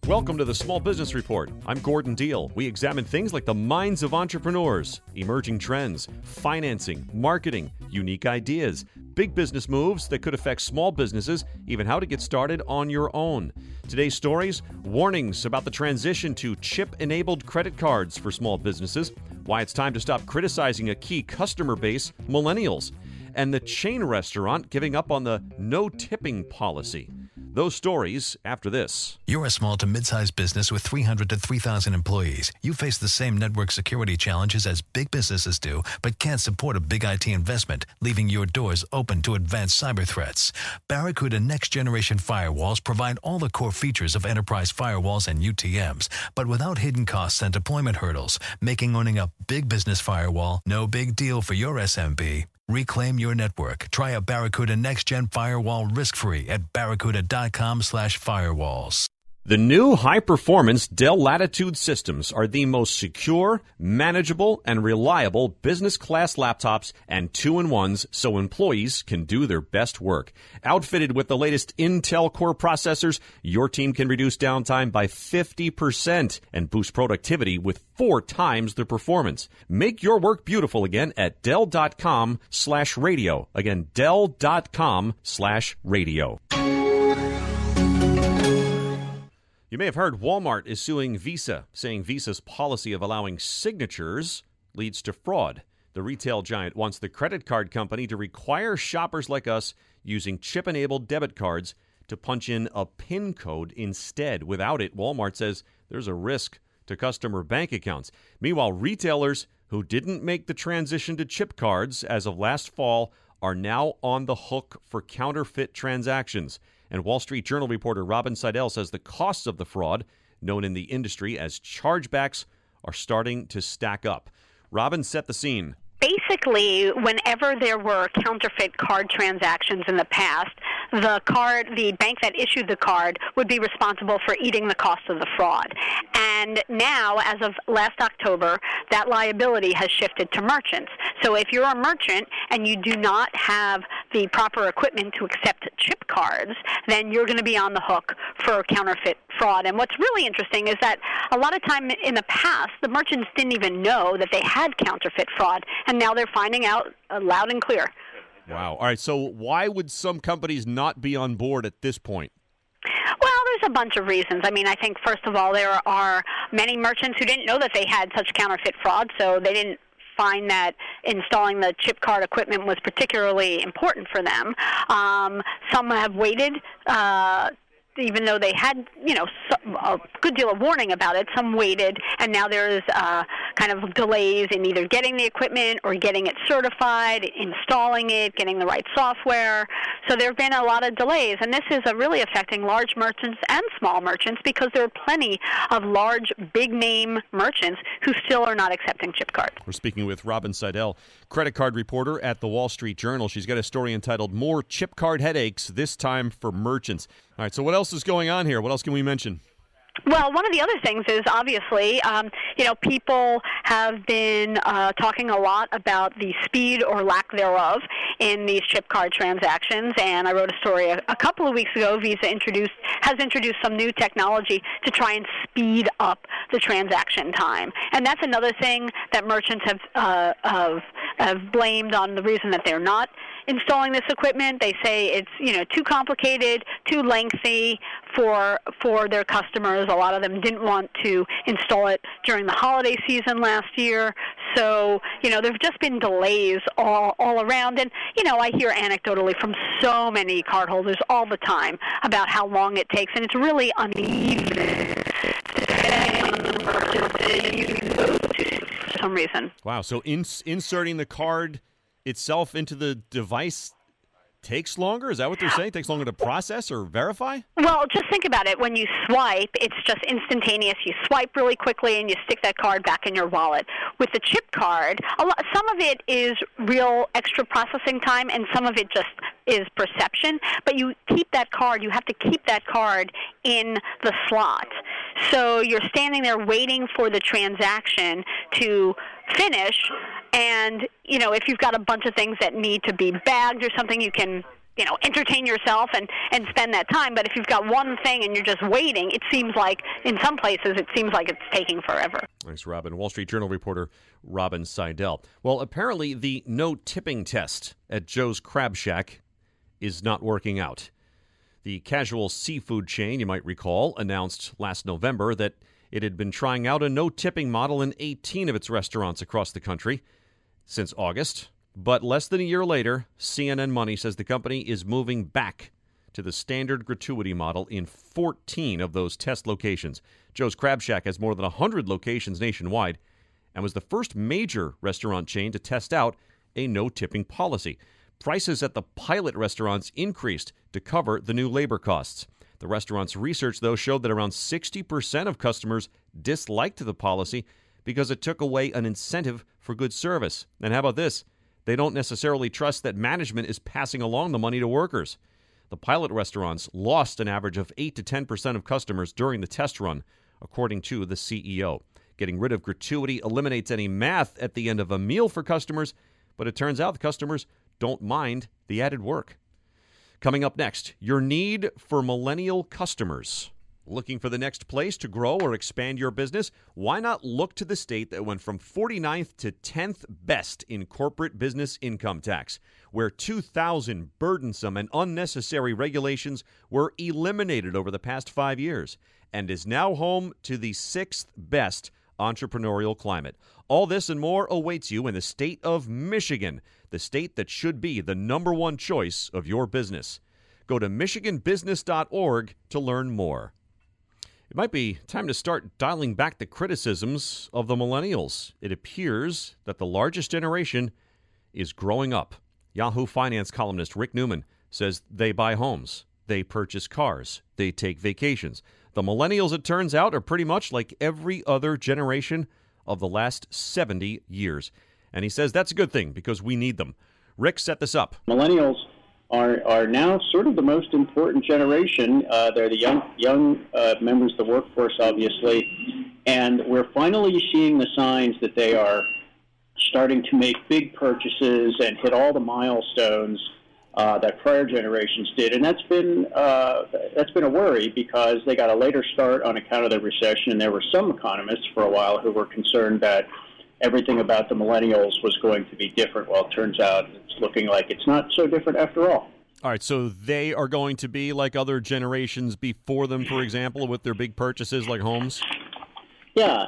Welcome to the Small Business Report. I'm Gordon Deal. We examine things like the minds of entrepreneurs, emerging trends, financing, marketing, unique ideas, big business moves that could affect small businesses, even how to get started on your own. Today's stories: warnings about the transition to chip-enabled credit cards for small businesses, why it's time to stop criticizing a key customer base, millennials, and the chain restaurant giving up on the no tipping policy. Those stories after this. You're a small to mid-sized business with 300 to 3,000 employees. You face the same network security challenges as big businesses do, but can't support a big IT investment, leaving your doors open to advanced cyber threats. Barracuda next-generation firewalls provide all the core features of enterprise firewalls and UTMs, but without hidden costs and deployment hurdles, making owning a big business firewall no big deal for your SMB. Reclaim your network. Try a Barracuda next-gen firewall risk-free at barracuda.com/firewalls. The new high-performance Dell Latitude systems are the most secure, manageable, and reliable business-class laptops and two-in-ones so employees can do their best work. Outfitted with the latest Intel Core processors, your team can reduce downtime by 50% and boost productivity with 4 times the performance. Make your work beautiful again at Dell.com/radio. Again, Dell.com/radio. You may have heard Walmart is suing Visa, saying Visa's policy of allowing signatures leads to fraud. The retail giant wants the credit card company to require shoppers like us using chip-enabled debit cards to punch in a PIN code instead. Without it, Walmart says there's a risk to customer bank accounts. Meanwhile, retailers who didn't make the transition to chip cards as of last fall are now on the hook for counterfeit transactions. And Wall Street Journal reporter Robin Seidel says the costs of the fraud, known in the industry as chargebacks, are starting to stack up. Robin, set the scene. Basically, whenever there were counterfeit card transactions in the past, the bank that issued the card would be responsible for eating the cost of the fraud. And now, as of last October, that liability has shifted to merchants. So if you're a merchant and you do not have the proper equipment to accept chip cards, then you're going to be on the hook for counterfeit fraud. And what's really interesting is that a lot of time in the past, the merchants didn't even know that they had counterfeit fraud, and now they're finding out loud and clear. Wow. All right, so why would some companies not be on board at this point? Well, there's a bunch of reasons. I mean, I think, first of all, there are many merchants who didn't know that they had such counterfeit fraud, so they didn't find that installing the chip card equipment was particularly important for them. Some have waited, even though they had, a good deal of warning about it. Some waited, and now there's kind of delays in either getting the equipment or getting it certified, installing it, getting the right software. So there have been a lot of delays, and this is really affecting large merchants and small merchants because there are plenty of large, big-name merchants who still are not accepting chip cards. We're speaking with Robin Seidel, credit card reporter at the Wall Street Journal. She's got a story entitled "More Chip Card Headaches, This Time for Merchants." All right, so what else is going on here? What else can we mention? Well, one of the other things is obviously, people have been talking a lot about the speed or lack thereof in these chip card transactions. And I wrote a story a couple of weeks ago. Visa has introduced some new technology to try and speed up the transaction time. And that's another thing that merchants have blamed on the reason that they're not installing this equipment. They say it's too complicated, too lengthy for their customers. A lot of them didn't want to install it during the holiday season last year. So, there've just been delays all around. And, I hear anecdotally from so many cardholders all the time about how long it takes. And it's really uneven depending on the merchant that you go to for some reason. Wow. So inserting the card itself into the device takes longer? Is that what they're saying? It takes longer to process or verify? Well, just think about it. When you swipe, it's just instantaneous. You swipe really quickly and you stick that card back in your wallet. With the chip card, some of it is real extra processing time and some of it just is perception. But you have to keep that card in the slot. So you're standing there waiting for the transaction to finish. And, if you've got a bunch of things that need to be bagged or something, you can entertain yourself and spend that time. But if you've got one thing and you're just waiting, it seems like in some places it's taking forever. Thanks, Robin. Wall Street Journal reporter Robin Seidel. Well, apparently the no tipping test at Joe's Crab Shack is not working out. The casual seafood chain, you might recall, announced last November that it had been trying out a no tipping model in 18 of its restaurants across the country since August. But less than a year later, CNN Money says the company is moving back to the standard gratuity model in 14 of those test locations. Joe's Crab Shack has more than 100 locations nationwide and was the first major restaurant chain to test out a no-tipping policy. Prices at the pilot restaurants increased to cover the new labor costs. The restaurant's research, though, showed that around 60% of customers disliked the policy because it took away an incentive for good service. And how about this? They don't necessarily trust that management is passing along the money to workers. The pilot restaurants lost an average of 8 to 10% of customers during the test run, according to the CEO. Getting rid of gratuity eliminates any math at the end of a meal for customers, but it turns out the customers don't mind the added work. Coming up next, your need for millennial customers. Looking for the next place to grow or expand your business? Why not look to the state that went from 49th to 10th best in corporate business income tax, where 2,000 burdensome and unnecessary regulations were eliminated over the past 5 years, and is now home to the 6th best entrepreneurial climate. All this and more awaits you in the state of Michigan, the state that should be the number one choice of your business. Go to michiganbusiness.org to learn more. It might be time to start dialing back the criticisms of the millennials. It appears that the largest generation is growing up. Yahoo Finance columnist Rick Newman says they buy homes, they purchase cars, they take vacations. The millennials, it turns out, are pretty much like every other generation of the last 70 years. And he says that's a good thing because we need them. Rick set this up. Millennials are now sort of the most important generation. They're the young members of the workforce, obviously, and we're finally seeing the signs that they are starting to make big purchases and hit all the milestones that prior generations did, and that's been a worry because they got a later start on account of the recession, and there were some economists for a while who were concerned that everything about the millennials was going to be different. Well, it turns out it's looking like it's not so different after all. All right, so they are going to be like other generations before them, for example, with their big purchases like homes? Yeah.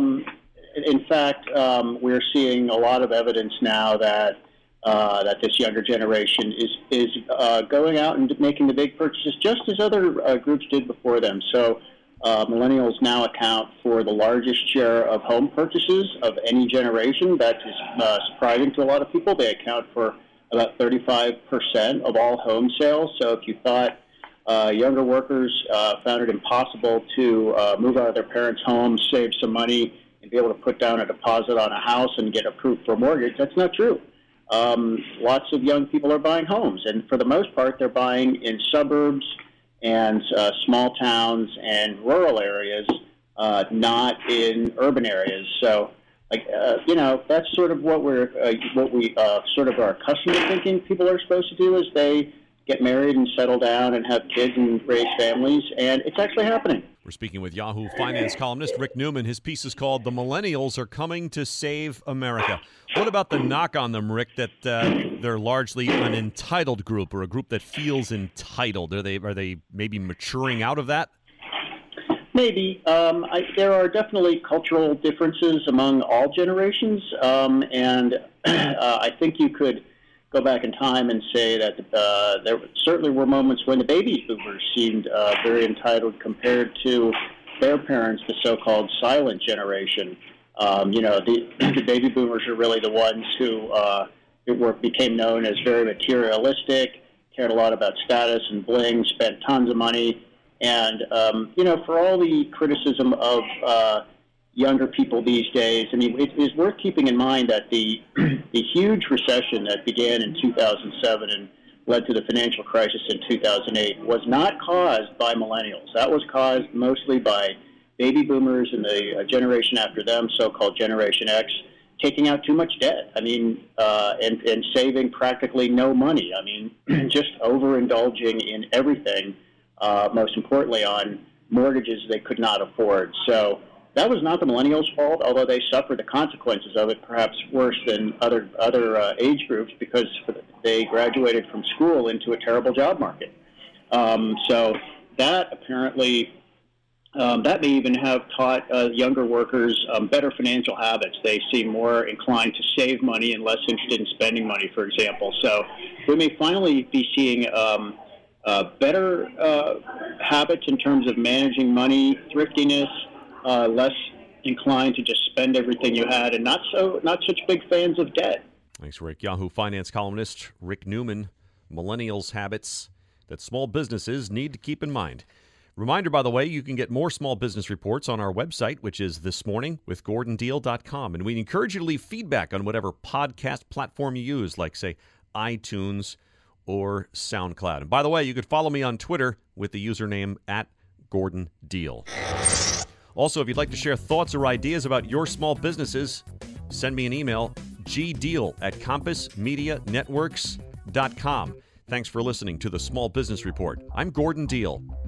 In fact, we're seeing a lot of evidence now that this younger generation is going out and making the big purchases just as other groups did before them. So millennials now account for the largest share of home purchases of any generation. That is surprising to a lot of people. They account for about 35% of all home sales. So if you thought younger workers found it impossible to move out of their parents' home, save some money, and be able to put down a deposit on a house and get approved for a mortgage, that's not true. Lots of young people are buying homes, and for the most part, they're buying in suburbs and small towns and rural areas, not in urban areas. So, that's sort of what we sort of are accustomed to thinking people are supposed to do, is they get married and settle down and have kids and raise families, and it's actually happening. We're speaking with Yahoo Finance columnist Rick Newman. His piece is called "The Millennials Are Coming to Save America." What about the knock on them, Rick, that they're largely an entitled group, or a group that feels entitled? Are they maybe maturing out of that? Maybe. There are definitely cultural differences among all generations, and I think you could go back in time and say that there certainly were moments when the baby boomers seemed very entitled compared to their parents, the so-called silent generation. The baby boomers are really the ones who became known as very materialistic, cared a lot about status and bling, spent tons of money. And, for all the criticism of younger people these days, I mean, it is worth keeping in mind that the huge recession that began in 2007 and led to the financial crisis in 2008 was not caused by millennials. That was caused mostly by baby boomers and the generation after them, so-called Generation X, taking out too much debt. I mean, and saving practically no money. I mean, just overindulging in everything, most importantly on mortgages they could not afford. So that was not the millennials' fault, although they suffered the consequences of it perhaps worse than other age groups because they graduated from school into a terrible job market. So that apparently, that may even have taught younger workers better financial habits. They seem more inclined to save money and less interested in spending money, for example. So we may finally be seeing better habits in terms of managing money, thriftiness, less inclined to just spend everything you had, and not such big fans of debt. Thanks, Rick. Yahoo Finance columnist Rick Newman. Millennials' habits that small businesses need to keep in mind. Reminder, by the way, you can get more small business reports on our website, which is thismorningwithgordondeal.com. And we encourage you to leave feedback on whatever podcast platform you use, like, say, iTunes or SoundCloud. And by the way, you could follow me on Twitter with the username @GordonDeal. Also, if you'd like to share thoughts or ideas about your small businesses, send me an email, gdeal@compassmedianetworks.com. Thanks for listening to the Small Business Report. I'm Gordon Deal.